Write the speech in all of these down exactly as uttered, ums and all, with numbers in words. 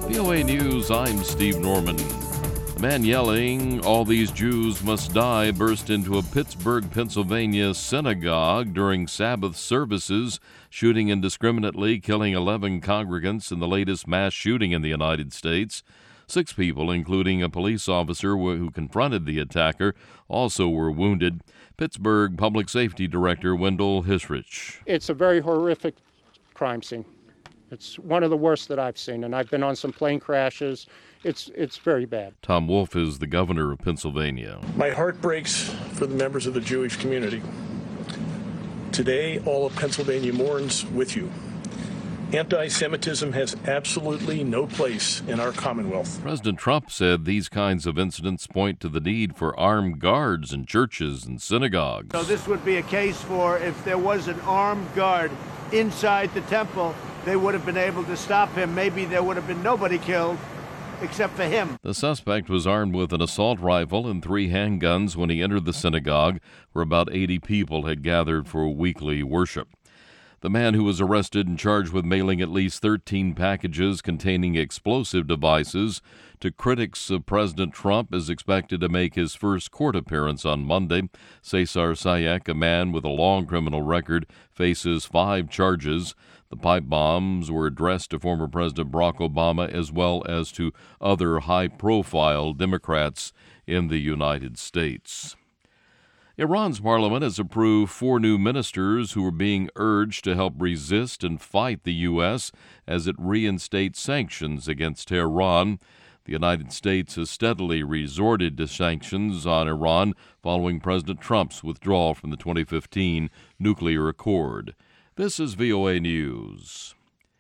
V O A News, I'm Steve Norman. The man yelling, "All these Jews must die," burst into a Pittsburgh, Pennsylvania synagogue during Sabbath services, shooting indiscriminately, killing eleven congregants in the latest mass shooting in the United States. Six people, including a police officer who confronted the attacker, also were wounded. Pittsburgh Public Safety Director Wendell Hisrich. It's a very horrific crime scene. It's one of the worst that I've seen, and I've been on some plane crashes. It's it's very bad. Tom Wolf is the governor of Pennsylvania. My heart breaks for the members of the Jewish community. Today, all of Pennsylvania mourns with you. Anti-Semitism has absolutely no place in our Commonwealth. President Trump said these kinds of incidents point to the need for armed guards in churches and synagogues. So this would be a case for if there was an armed guard inside the temple, they would have been able to stop him. Maybe there would have been nobody killed except for him. The suspect was armed with an assault rifle and three handguns when he entered the synagogue, where about eighty people had gathered for weekly worship. The man who was arrested and charged with mailing at least thirteen packages containing explosive devices to critics of President Trump is expected to make his first court appearance on Monday. Cesar Sayek, a man with a long criminal record, faces five charges. The pipe bombs were addressed to former President Barack Obama as well as to other high-profile Democrats in the United States. Iran's parliament has approved four new ministers who are being urged to help resist and fight the U S as it reinstates sanctions against Tehran. The United States has steadily resorted to sanctions on Iran following President Trump's withdrawal from the twenty fifteen nuclear accord. This is V O A News.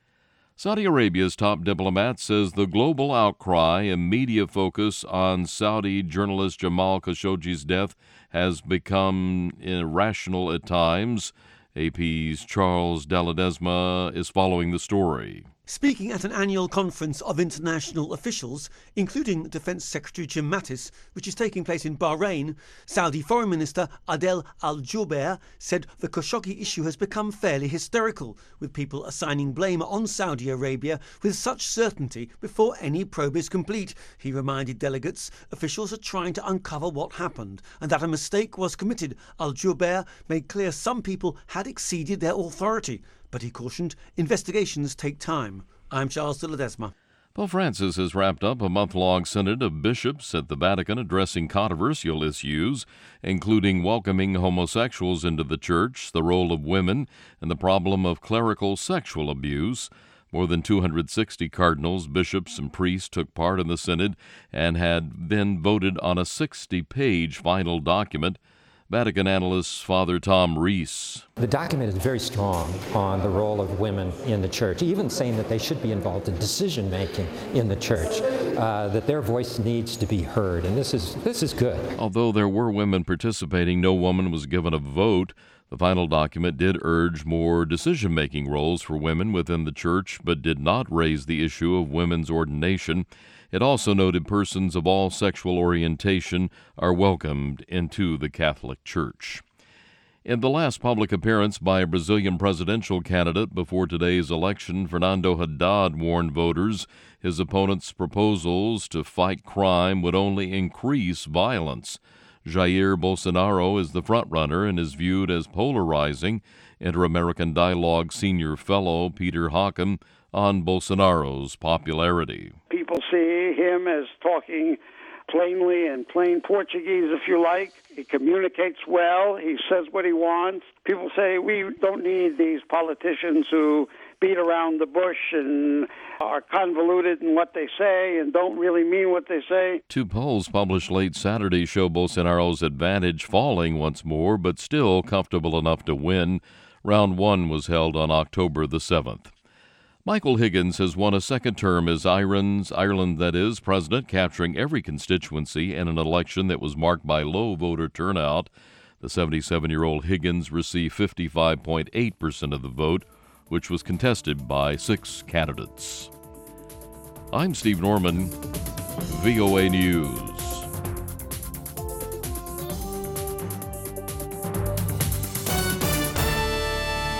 Saudi Arabia's top diplomat says the global outcry and media focus on Saudi journalist Jamal Khashoggi's death has become irrational at times. A P's Charles Daladesma is following the story. Speaking at an annual conference of international officials, including Defense Secretary Jim Mattis, which is taking place in Bahrain, Saudi Foreign Minister Adel Al-Jubeir said the Khashoggi issue has become fairly hysterical, with people assigning blame on Saudi Arabia with such certainty before any probe is complete. He reminded delegates officials are trying to uncover what happened and that a mistake was committed. Al-Jubeir made clear some people had exceeded their authority, but he cautioned investigations take time. I'm Charles Daladesma. Pope Francis has wrapped up a month-long synod of bishops at the Vatican addressing controversial issues, including welcoming homosexuals into the church, the role of women, and the problem of clerical sexual abuse. More than two hundred sixty cardinals, bishops, and priests took part in the synod and had then voted on a sixty-page final document. Vatican analyst Father Tom Rees. The document is very strong on the role of women in the church, even saying that they should be involved in decision-making in the church, uh, that their voice needs to be heard, and this is this is good. Although there were women participating, no woman was given a vote. The final document did urge more decision-making roles for women within the church, but did not raise the issue of women's ordination. It also noted persons of all sexual orientation are welcomed into the Catholic Church. In the last public appearance by a Brazilian presidential candidate before today's election, Fernando Haddad warned voters his opponent's proposals to fight crime would only increase violence. Jair Bolsonaro is the frontrunner and is viewed as polarizing. Inter-American Dialogue senior fellow Peter Hawken on Bolsonaro's popularity. People see him as talking plainly in plain Portuguese, if you like. He communicates well. He says what he wants. People say we don't need these politicians who beat around the bush and are convoluted in what they say and don't really mean what they say. Two polls published late Saturday show Bolsonaro's advantage falling once more, but still comfortable enough to win. Round one was held on October the seventh. Michael Higgins has won a second term as Ireland's, Ireland that is, president, capturing every constituency in an election that was marked by low voter turnout. The seventy-seven-year-old Higgins received fifty-five point eight percent of the vote, which was contested by six candidates. I'm Steve Norman, V O A News.